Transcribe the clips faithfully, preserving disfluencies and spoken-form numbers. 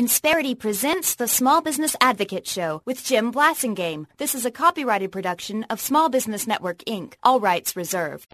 Insperity presents the Small Business Advocate Show with Jim Blasingame. This is a copyrighted production of Small Business Network, Incorporated. All rights reserved.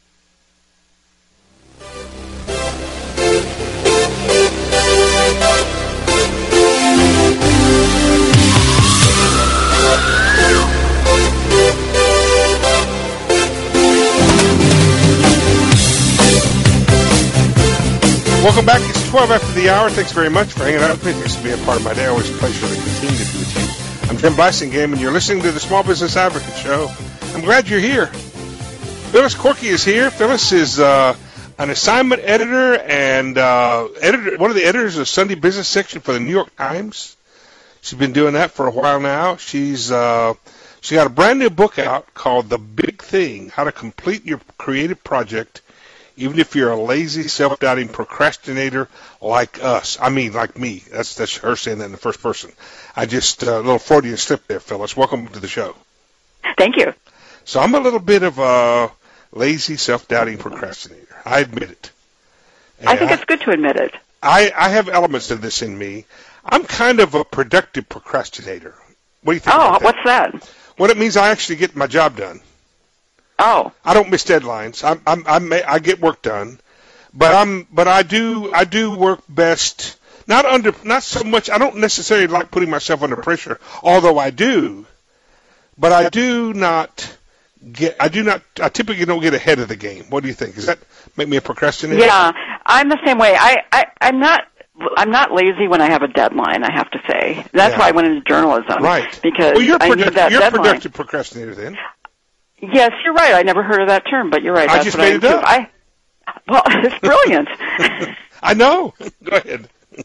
Welcome back. It's twelve after the hour. Thanks very much for hanging out with me. Thanks for being a part of my day. Always a pleasure to continue to be with you. I'm Jim Blasingame, and you're listening to the Small Business Advocate Show. I'm glad you're here. Phyllis Corky is here. Phyllis is uh, an assignment editor and uh, editor, one of the editors of the Sunday Business section for the New York Times. She's been doing that for a while now. She's uh, she got a brand new book out called The Big Thing: How to Complete Your Creative Project, even if you're a lazy, self-doubting procrastinator like us. I mean, like me. That's that's her saying that in the first person. I just, a uh, little Freudian slip there, Phyllis. Welcome to the show. Thank you. So I'm a little bit of a lazy, self-doubting procrastinator. I admit it. And I think it's good to admit it. I, I have elements of this in me. I'm kind of a productive procrastinator. What do you think oh, about that? what's that? Well, it means I actually get my job done. Oh. I don't miss deadlines. I'm, I'm, I'm, I get work done, but I'm, but I do, I do work best. Not under, not so much. I don't necessarily like putting myself under pressure, although I do. But I do not get. I do not. I typically don't get ahead of the game. What do you think? Does that make me a procrastinator? Yeah, I'm the same way. I, I, I'm not. I'm not lazy when I have a deadline, I have to say. That's Yeah. why I went into journalism. Right. Because well, you're, I produ- need that you're a deadline. productive procrastinator then. Yes, you're right. I never heard of that term, but you're right. I That's just what made I it am up. too. I, well, it's brilliant. I know. Go ahead.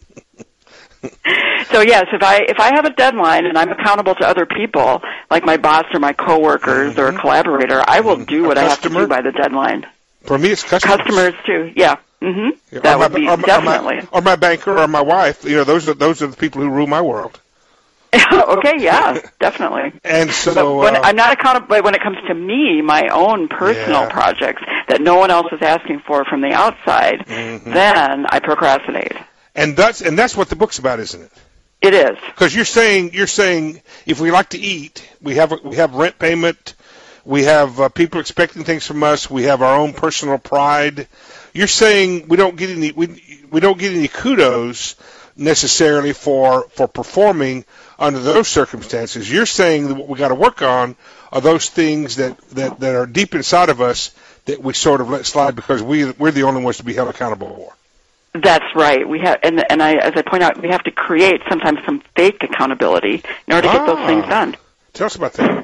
So yes, if I if I have a deadline and I'm accountable to other people, like my boss or my coworkers Mm-hmm. or a collaborator, I will do what A I have to customer? do by the deadline. For me, it's customers. Customers too. Yeah. Mhm. Yeah, That or would my, be or my, definitely. Or my, or my banker or my wife. You know, those are those are the people who rule my world. Okay, yeah, definitely. And so But when, uh, I'm not accountable. But when it comes to me, my own personal Yeah. projects that no one else is asking for from the outside, Mhm. then I procrastinate. and that's and that's what the book's about, isn't it? It is. Because you're saying you're saying if we like to eat, we have we have rent payment, we have uh, people expecting things from us, we have our own personal pride. You're saying we don't get any we we don't get any kudos necessarily for for performing under those circumstances. You're saying that what we got to work on are those things that, that, that are deep inside of us that we sort of let slide because we we're the only ones to be held accountable for. That's right. We have, and and I, as I point out, we have to create sometimes some fake accountability in order to get those Ah. things done. Tell us about that.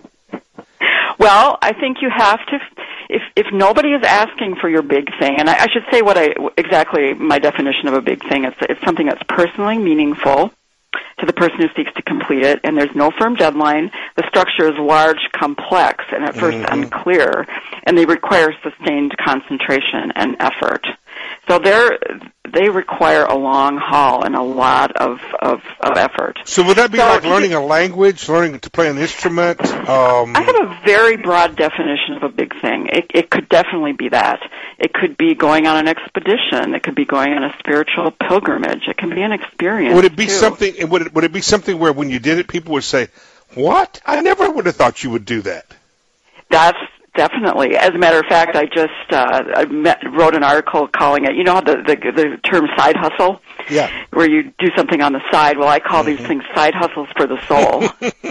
Well, I think you have to, if if nobody is asking for your big thing, and I, I should say what I exactly my definition of a big thing. It's it's something that's personally meaningful to the person who seeks to complete it, and there's no firm deadline. The structure is large, complex, and at first Mhm. unclear, and they require sustained concentration and effort. So they're they require a long haul and a lot of of, of effort. So would that be So like you learning a language, learning to play an instrument? Um, I have a very broad definition of a big thing. It, it could definitely be that. It could be going on an expedition. It could be going on a spiritual pilgrimage. It can be an experience. would it be too. something? Would it would it be something where when you did it, people would say, "What? I never would have thought you would do that." That's definitely. As a matter of fact, I just uh, I met, wrote an article calling it. You know how the, the the term side hustle, Yeah. where you do something on the side. Well, I call Mm-hmm. these things side hustles for the soul.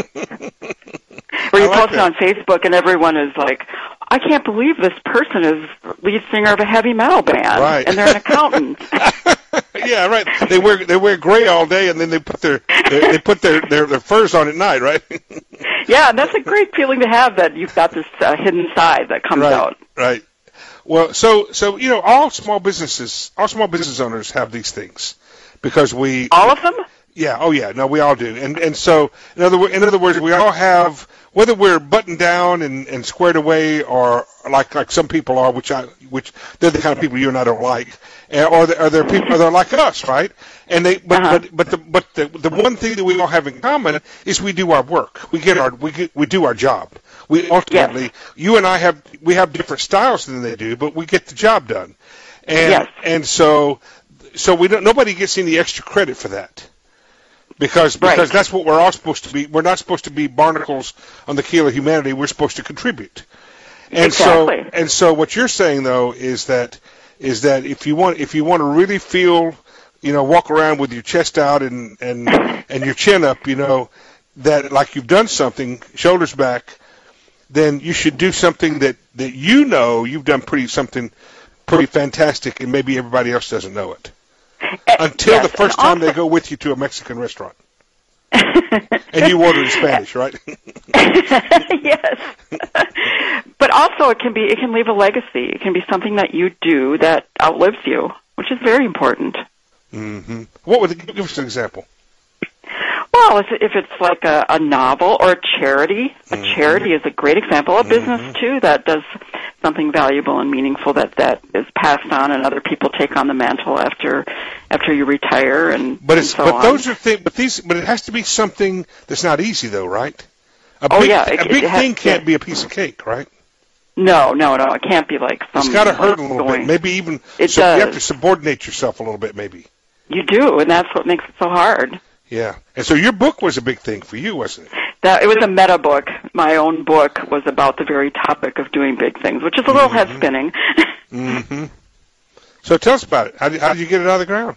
Where you I like post it that. on Facebook and everyone is like, I can't believe this person is lead singer of a heavy metal band, Right. and they're an accountant. Yeah, right. They wear they wear gray all day, and then they put their, their they put their, their their furs on at night, right? Yeah, and that's a great feeling to have, that you've got this uh, hidden side that comes right, out. right. Well, so so you know, all small businesses, all small business owners have these things because we All of them? Yeah. Oh, yeah. No, we all do. And and so in other wo- in other words, we all have, whether we're buttoned down and, and squared away, or like like some people are, which I which they're the kind of people you and I don't like, and, or the, or they're people, or they're like us, right? And they but Uh-huh. but but the but the the one thing that we all have in common is we do our work. We get our we get, we do our job. We ultimately, you and I have we have different styles than they do, but we get the job done. And Yes. and so so we don't nobody gets any extra credit for that. Because because Right. that's what we're all supposed to be. We're not supposed to be barnacles on the keel of humanity. We're supposed to contribute. And Exactly. so and so what you're saying though is that is that if you want if you want to really feel, you know, walk around with your chest out and and and your chin up, you know, that like you've done something, shoulders back, then you should do something that that you know you've done pretty something pretty fantastic, and maybe everybody else doesn't know it. Until Yes, the first and time they also- go with you to a Mexican restaurant. And you order in Spanish, right? Yes. But also it can be it can leave a legacy. It can be something that you do that outlives you, which is very important. hmm What would give us an example? Well, if, if it's like a, a novel or a charity, a Mhm. charity is a great example. A business too that does something valuable and meaningful that, that is passed on, and other people take on the mantle after after you retire, and But it's and so but on. those are things. But these but it has to be something that's not easy though, right? A Oh, big, yeah, it- a big it has- thing can't yeah. be a piece of cake, right? No, no, no. It can't be like some. It's got to hurt a little going. bit. Maybe even It so you have does. to subordinate yourself a little bit, maybe. You do, and that's what makes it so hard. Yeah. And so your book was a big thing for you, wasn't it? That it was a meta book. My own book was about the very topic of doing big things, which is a little Mhm. head spinning. hmm So tell us about it. How did, how did you get it out of the ground?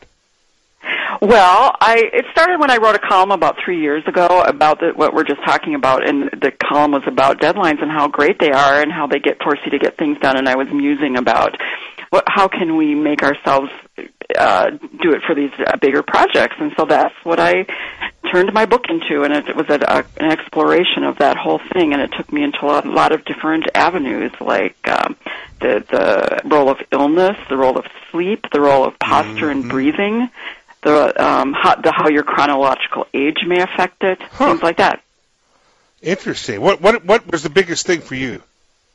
Well, I it started when I wrote a column about three years ago about the, what we're just talking about, and the column was about deadlines and how great they are and how they get force you to get things done. And I was musing about what, how can we make ourselves uh, do it for these uh, bigger projects, and so that's what I turned my book into, and it, it was a, a, an exploration of that whole thing, and it took me into a lot, a lot of different avenues, like um, the the role of illness, the role of sleep, the role of posture and breathing. The, um, how, the how your chronological age may affect it, Huh. things like that. Interesting. What what what was the biggest thing for you?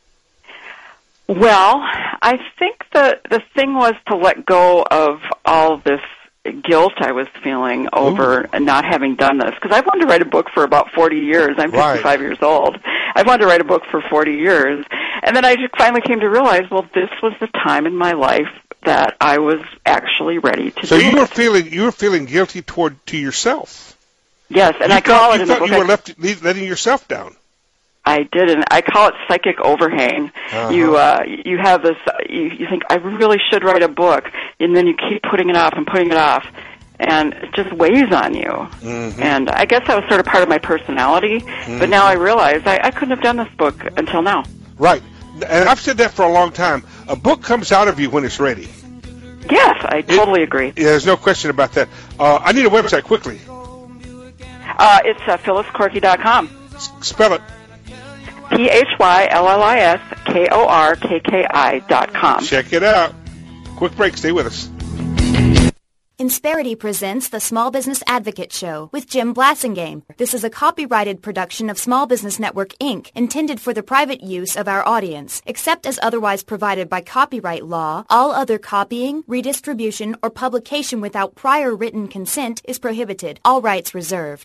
Well, I think the the thing was to let go of all this guilt I was feeling over not having done this, because I've wanted to write a book for about forty years. I'm Right. fifty-five years old. I've wanted to write a book for forty years, and then I just finally came to realize, well, this was the time in my life that I was actually ready to So do you were it. feeling you were feeling guilty toward to yourself. Yes, and you I call thought, it you in the thought book. you I- were left letting yourself down. I did, and I call it psychic overhang. Uh-huh. You uh, you have this. You, you think I really should write a book, and then you keep putting it off and putting it off, and it just weighs on you. Mm-hmm. And I guess that was sort of part of my personality. But now I realize I, I couldn't have done this book until now. Right. And I've said that for a long time. A book comes out of you when it's ready. Yes, I totally agree. Yeah, there's no question about that. Uh, I need a website quickly. Uh, it's uh, phyllis corky dot com. S- Spell it. P H Y L L I S K O R K K I dot com. Check it out. Quick break. Stay with us. Insperity presents the Small Business Advocate Show with Jim Blassingame. This is a copyrighted production of Small Business Network, Incorporated, intended for the private use of our audience. Except as otherwise provided by copyright law, all other copying, redistribution, or publication without prior written consent is prohibited. All rights reserved.